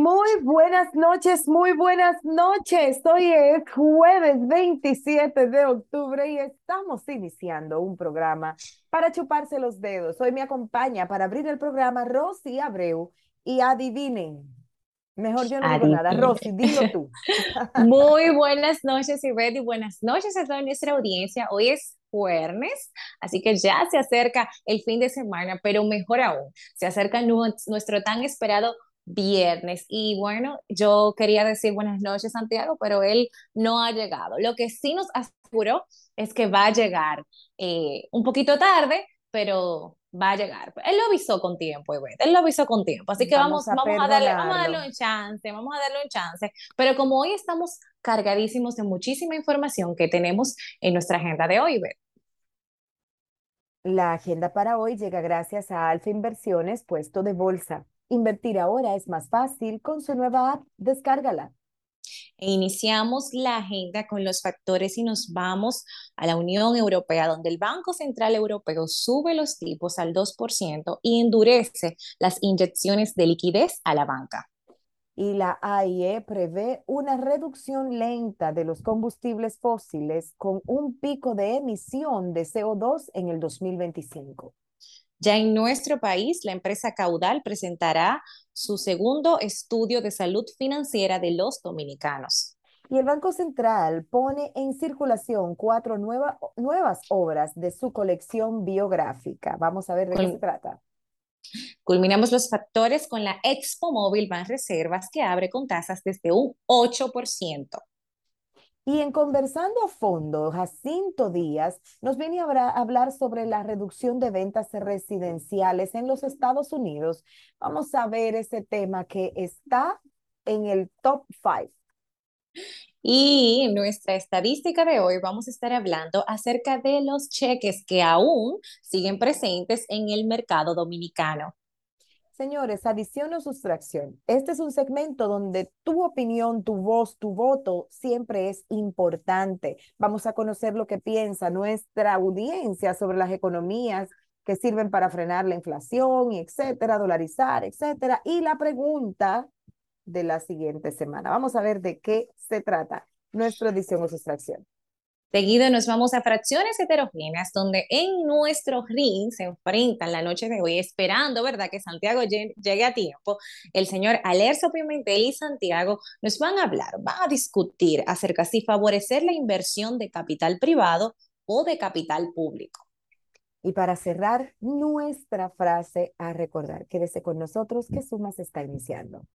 Muy buenas noches, muy buenas noches. Hoy es jueves 27 de octubre y estamos iniciando un programa para chuparse los dedos. Hoy me acompaña para abrir el programa Rosy Abreu y adivinen, mejor yo no digo nada. Adivine. Rosy, dilo tú. Muy buenas noches, Ivette, y buenas noches a toda nuestra audiencia. Hoy es jueves, así que ya se acerca el fin de semana, pero mejor aún, se acerca nuestro tan esperado viernes. Y bueno, yo quería decir buenas noches, Santiago, pero él no ha llegado. Lo que sí nos aseguró es que va a llegar un poquito tarde, pero va a llegar. Él lo avisó con tiempo, Ivette, él lo avisó con tiempo, así que Vamos a vamos a darle perdonarlo. un chance, vamos a darle un chance. Pero como hoy estamos cargadísimos de muchísima información que tenemos en nuestra agenda de hoy, Beth. La agenda para hoy llega gracias a Alfa Inversiones, puesto de bolsa. Invertir ahora es más fácil con su nueva app. Descárgala. E iniciamos la agenda con los factores y nos vamos a la Unión Europea, donde el Banco Central Europeo sube los tipos al 2% y endurece las inyecciones de liquidez a la banca. Y la AIE prevé una reducción lenta de los combustibles fósiles con un pico de emisión de CO2 en el 2025. Ya en nuestro país, la empresa Caudal presentará su segundo estudio de salud financiera de los dominicanos. Y el Banco Central pone en circulación cuatro nuevas obras de su colección biográfica. Vamos a ver de qué se trata. Culminamos los factores con la Expo Móvil más reservas que abre con tasas desde un 8%. Y en Conversando a Fondo, Jacinto Díaz nos viene a hablar sobre la reducción de ventas residenciales en los Estados Unidos. Vamos a ver ese tema que está en el top 5. Y en nuestra estadística de hoy vamos a estar hablando acerca de los cheques que aún siguen presentes en el mercado dominicano. Señores, adición o sustracción. Este es un segmento donde tu opinión, tu voz, tu voto siempre es importante. Vamos a conocer lo que piensa nuestra audiencia sobre las economías que sirven para frenar la inflación, y etcétera, dolarizar, etcétera. Y la pregunta de la siguiente semana. Vamos a ver de qué se trata nuestra adición o sustracción. Seguido nos vamos a fracciones heterogéneas, donde en nuestro ring se enfrentan la noche de hoy, esperando, ¿verdad?, que Santiago llegue a tiempo. El señor Alerzo Pimentel y Santiago nos van a hablar, van a discutir acerca si favorecer la inversión de capital privado o de capital público. Y para cerrar nuestra frase a recordar, quédese con nosotros que Suma se está iniciando.